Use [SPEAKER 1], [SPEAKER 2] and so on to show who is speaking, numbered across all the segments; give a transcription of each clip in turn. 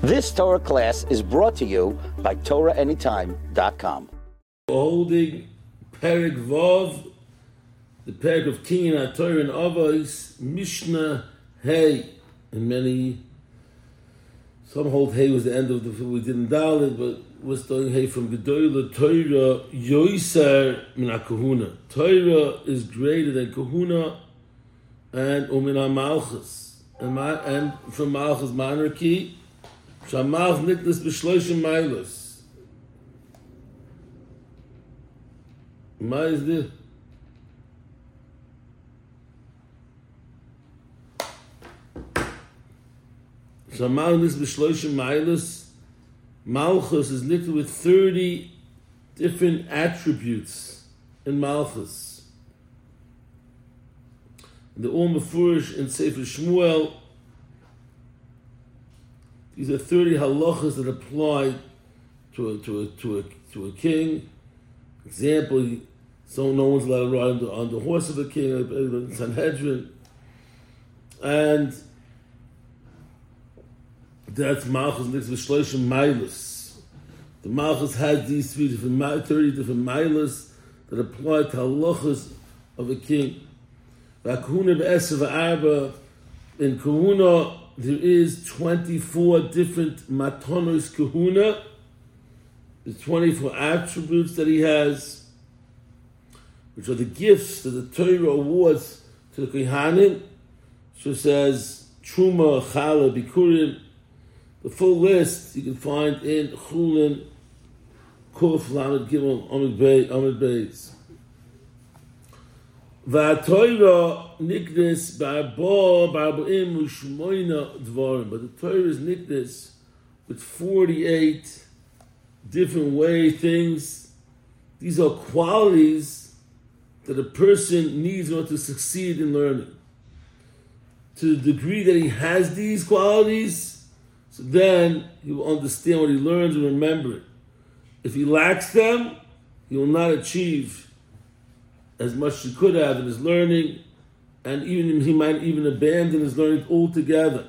[SPEAKER 1] This Torah class is brought to you by TorahAnytime.com.
[SPEAKER 2] Holding Perek Vav, the Perek of Kinyan HaTorah and Avos, Mishnah Hey, and many, some hold Hey was the end of the, we didn't dial it, but we're starting Hey from Gedolah Torah, Yoiser Min HaKahuna. Torah is greater than Kahuna and Umin HaMalchus. And from Malchus monarchy, Shamalch Niklas B'Shloshim Mailos. Ma is this? Shamalch Niklas B'Shloshim Mailos. Malchus is nicked with 30 different attributes in Malchus. The All Mefurish in Sefer Shmuel. These are 30 halachas that apply to a king. Example, so no one's allowed to ride on the horse of a king, Sanhedrin. And that's Malchus next to Shloshim Mailos. The Malchus has these 30 different Mailos that apply to halachas of a king. V'akuna b'eser v'arba, in Kahuna, there is 24 different matonos kahuna. There's 24 attributes that he has, which are the gifts that the Torah awards to the Kohanim. So it says Truma, Chala, Bikurim. The full list you can find in Chulin, Kuf, Lamed, Gimel, Amid Beis. V'atoira nikdes ba'arbo'im u'shmoina dvarim. But the Torah is nikdes with 48 different things. These are qualities that a person needs in order to succeed in learning. To the degree that he has these qualities, so then he will understand what he learns and remember it. If he lacks them, he will not achieve as much as he could have in his learning, and even he might even abandon his learning altogether.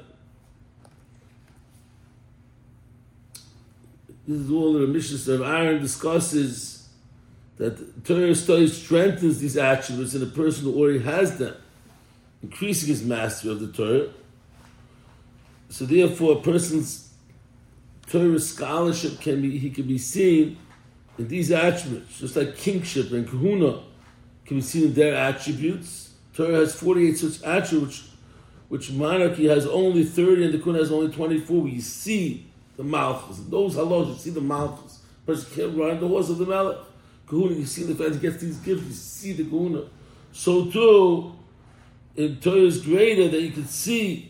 [SPEAKER 2] This is all that the Mishnah of Aaron discusses, that Torah study strengthens these attributes in a person who already has them, increasing his mastery of the Torah. So therefore, a person's Torah scholarship can be seen in these attributes, just like kingship and kahuna can be seen in their attributes. Torah has 48 such attributes, which monarchy has only 30 and the Kahuna has only 24. We see the Malchus. Those halachos, you see the Malchus. Person can't ride the horse of the Melech. Kahuna, you see the fact he gets these gifts, you see the Kahuna. So too, in Torah is greater that you can see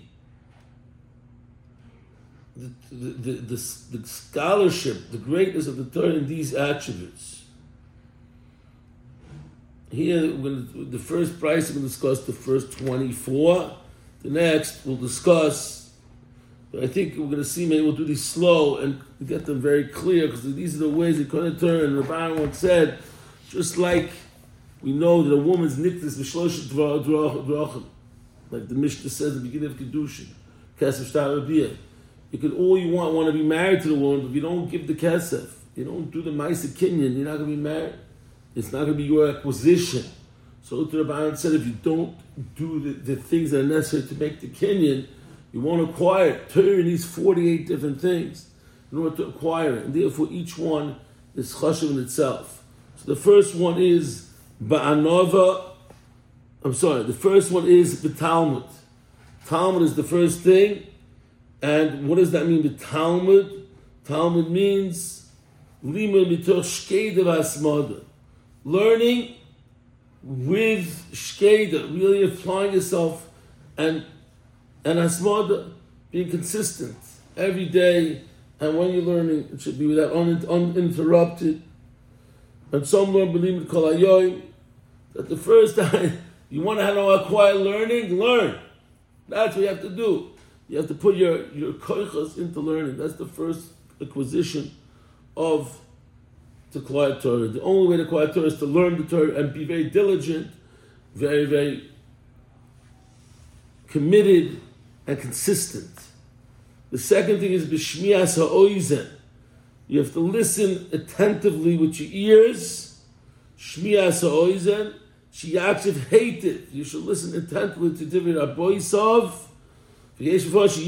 [SPEAKER 2] the scholarship, the greatness of the Torah in these attributes. Here, the first price we'll discuss the first 24. The next we'll discuss. I think we're going to see. Maybe we'll do these slow and get them very clear, because these are the ways that Kohen Torah and Rabban once said. Just like we know that a woman's nikdas b'shlosh drachim, like the Mishnah says at the beginning of Kedushin, kesef shtar rabiyah. You could all you want to be married to the woman, but if you don't give the kesef, you don't do the ma'aser kinyan, you're not going to be married. It's not going to be your acquisition. So the Rabban said, if you don't do the things that are necessary to make the kinyan, you won't acquire it. Torah needs 48 different things in order to acquire it, and therefore each one is chashuv in itself. So the first one is ba'anova. The first one is b'talmud. Talmud is the first thing, and what does that mean? B'talmud. Talmud means limud mitoch shkeda v'asmada. Learning with shkeda, really applying yourself, and hasmada, being consistent every day, and when you're learning, it should be without uninterrupted. And some learn believe kol hayoim, that the first time you want to acquire learning, learn. That's what you have to do. You have to put your koichas into learning. That's the first acquisition of to acquire Torah. The only way to acquire Torah is to learn the Torah and be very diligent, very, very committed and consistent. The second thing is b'shmias ha'oizen. You have to listen attentively with your ears. Shmias ha'oizen. Shiyakshiv hated. You should listen attentively to Divrei Rabboisov. The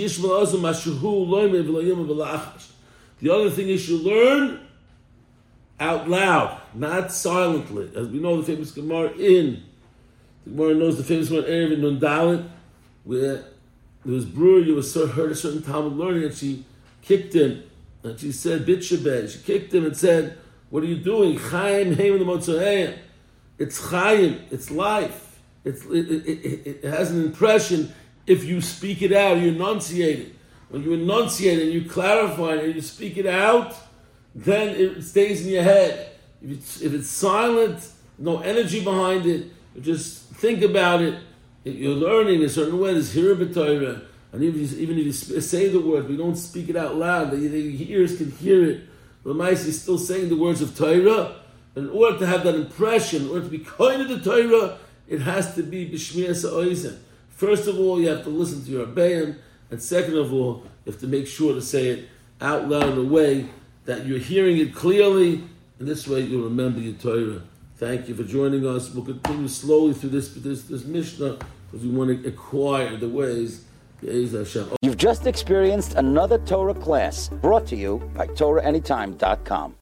[SPEAKER 2] other thing is you learn out loud, not silently. As we know the famous Gemara the Gemara knows the famous one Erev in Nun Dalet, where there was brewer, you heard a certain Talmud learning, and she kicked him, and she said, Bitshabeh. She kicked him and said, what are you doing? Chaim heim the Motzoheim. It's Chaim, it's life. It has an impression. If you speak it out, you enunciate it. When you enunciate and you clarify it and you speak it out, then it stays in your head. If it's silent, no energy behind it, you just think about it. You're learning a certain way. There's Hira b'Torah, and even if you say the word, but you don't speak it out loud, the ears can hear it. The L'maisa is still saying the words of Torah. In order to have that impression, in order to be kind of the Torah, it has to be b'shmias ha'oizen. First of all, you have to listen to your Rebbeim, and second of all, you have to make sure to say it out loud in a way that you're hearing it clearly, and this way you'll remember your Torah. Thank you for joining us. We'll continue slowly through this Mishnah, because we want to acquire the ways.
[SPEAKER 1] You've just experienced another Torah class brought to you by TorahAnytime.com.